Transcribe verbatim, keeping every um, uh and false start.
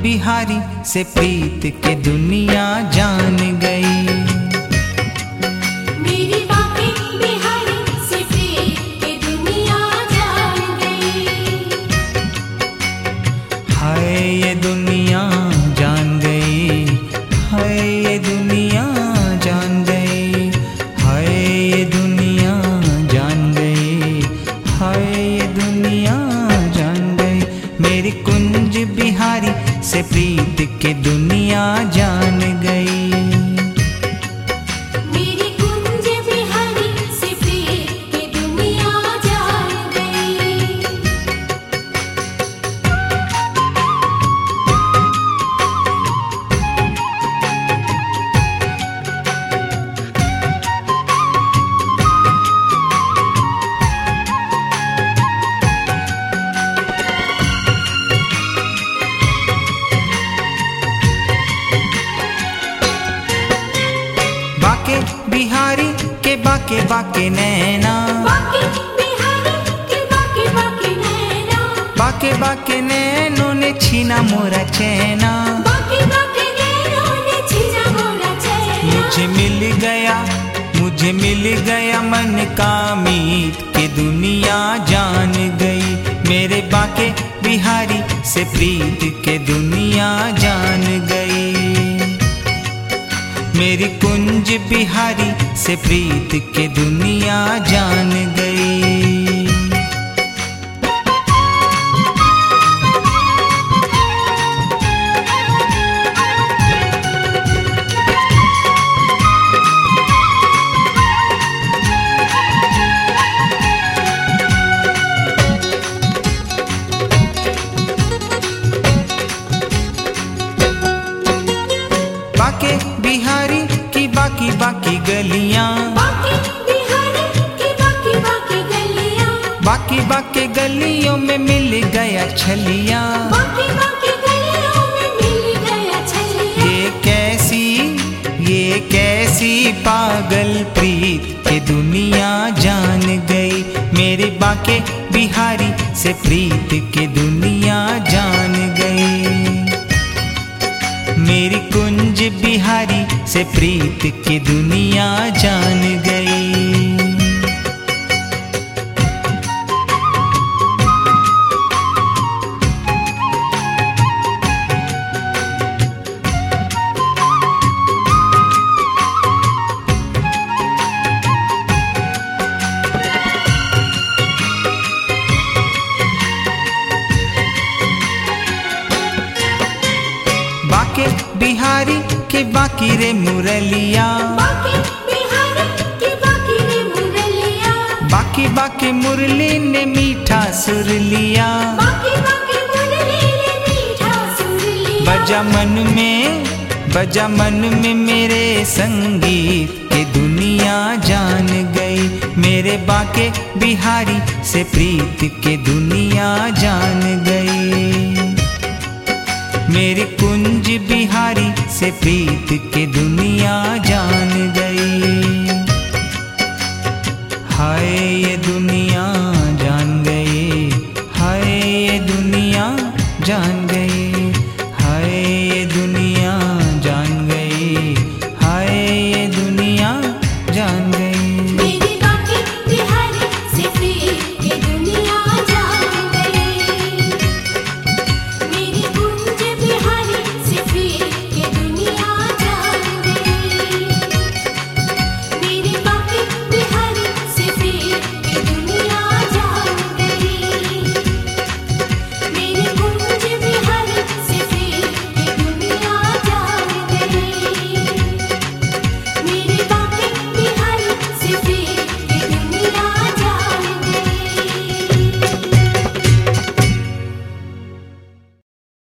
बिहारी से प्रीत के दुनिया जान गई। मेरी बाके बिहारी से प्रीत के दुनिया जान गई। हाय ये दुनिया जान गई, हाय ये दुनिया जान गई, हाय ये दुनिया जान गई, हाय ये दुनिया जान गई। मेरी कुंज बिहारी से प्रीत के दुनिया जान गई। मेरी कुंज बिहारी से प्रीत के दुनिया जान गई। बाके बिहारी के बाके बाके नैना, बाके बिहारी के बाके बाके नैना, बाके बाके नैनों ने छीना मोरा चैना। बाके बाके नैनों ने छीना मोरा चैना। मुझे मिल गया, मुझे मिल गया मन का मीत के दुनिया जान गई। मेरे बाके बिहारी से प्रीत के दुनिया जान गई। मेरी कुंज बिहारी से प्रीत के दुनिया जान गई। बाके बिहारी की बाकी बाकी गलियां, बाके बिहारी की बाकी बाकी गलियां, बाकी बाकी गलियों में मिल गया छलियां। बाकी बाकी गलियों में मिल गया छलिया। ये कैसी, ये कैसी पागल प्रीत के दुनिया जान गई। मेरे बाके बिहारी से प्रीत के दुनिया जान गई। मेरी कुंज बिहारी से प्रीत की दुनिया जान गई। बाके बिहारी के बाकी रे मुरलिया, बाके बिहारी की बाकी रे मुरलिया, बाकी बाकी मुरली ने मीठा सुर लिया। बाकी बाकी मुरली ने मीठा सुर लिया। बजा मन में, बजा मन में मेरे संगीत के दुनिया जान गई। मेरे बाके बिहारी से प्रीत के दुनिया जान गई। मेरी कुंज बिहारी से प्रीत के दुनिया जान गई। हाय ये दुनिया जान गई, हाय ये दुनिया जान गई, हाय ये दुनिया